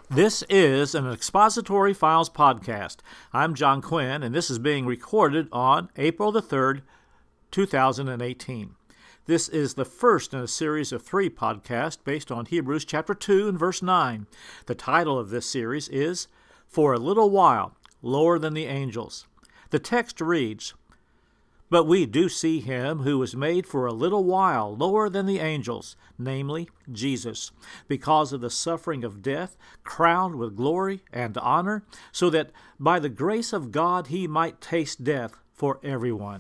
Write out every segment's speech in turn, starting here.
This is an Expository Files podcast. I'm John Quinn, and this is being recorded on April the 3rd, 2018. This is the first in a series of 3 podcasts based on Hebrews chapter 2 and verse 9. The title of this series is, For a Little While, Lower Than the Angels. The text reads, But we do see him who was made for a little while lower than the angels, namely Jesus, because of the suffering of death, crowned with glory and honor, so that by the grace of God he might taste death for everyone.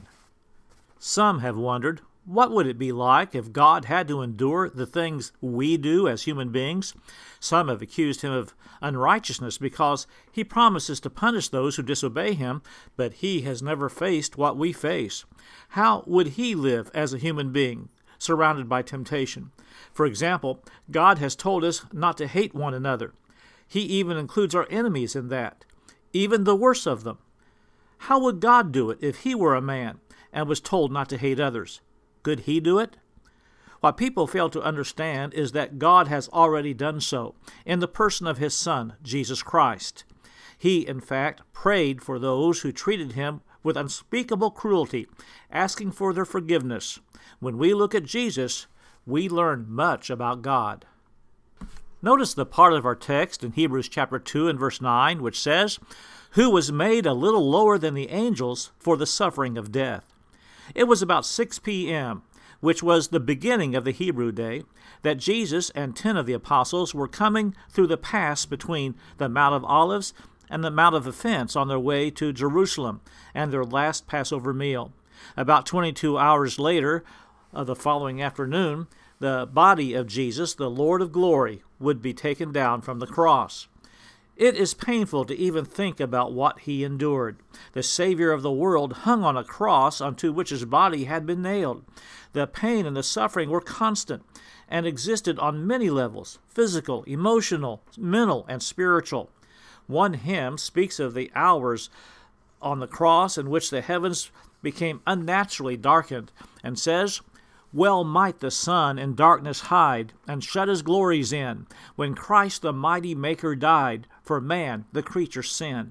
Some have wondered, what would it be like if God had to endure the things we do as human beings? Some have accused him of unrighteousness because he promises to punish those who disobey him, but he has never faced what we face. How would he live as a human being, surrounded by temptation? For example, God has told us not to hate one another. He even includes our enemies in that, even the worst of them. How would God do it if he were a man and was told not to hate others? Could he do it? What people fail to understand is that God has already done so in the person of his Son, Jesus Christ. He, in fact, prayed for those who treated him with unspeakable cruelty, asking for their forgiveness. When we look at Jesus, we learn much about God. Notice the part of our text in Hebrews chapter 2 and verse 9, which says, Who was made a little lower than the angels for the suffering of death. It was about 6 p.m., which was the beginning of the Hebrew day, that Jesus and 10 of the apostles were coming through the pass between the Mount of Olives and the Mount of Offense on their way to Jerusalem and their last Passover meal. About 22 hours later, the following afternoon, the body of Jesus, the Lord of glory, would be taken down from the cross. It is painful to even think about what he endured. The Savior of the world hung on a cross onto which his body had been nailed. The pain and the suffering were constant and existed on many levels: physical, emotional, mental, and spiritual. One hymn speaks of the hours on the cross in which the heavens became unnaturally darkened and says, Well might the sun in darkness hide and shut his glories in, when Christ the mighty Maker died for man, the creature's sin.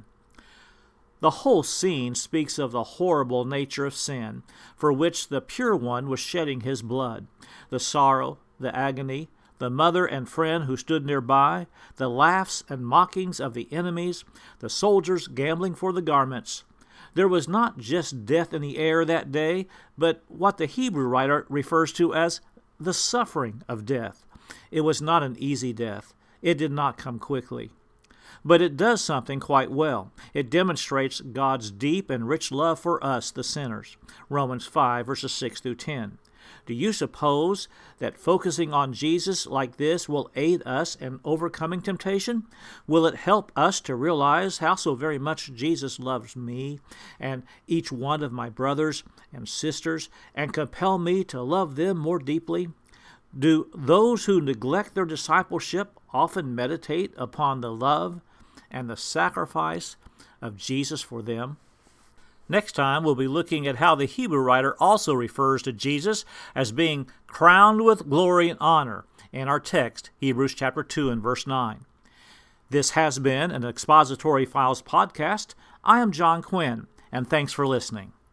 The whole scene speaks of the horrible nature of sin, for which the pure one was shedding his blood. The sorrow, the agony, the mother and friend who stood nearby, the laughs and mockings of the enemies, the soldiers gambling for the garments. There was not just death in the air that day, but what the Hebrew writer refers to as the suffering of death. It was not an easy death. It did not come quickly. But it does something quite well. It demonstrates God's deep and rich love for us, the sinners. Romans 5, verses 6 through 10. Do you suppose that focusing on Jesus like this will aid us in overcoming temptation? Will it help us to realize how so very much Jesus loves me and each one of my brothers and sisters and compel me to love them more deeply? Do those who neglect their discipleship often meditate upon the love and the sacrifice of Jesus for them? Next time, we'll be looking at how the Hebrew writer also refers to Jesus as being crowned with glory and honor in our text, Hebrews chapter 2 and verse 9. This has been an Expository Files podcast. I am John Quinn, and thanks for listening.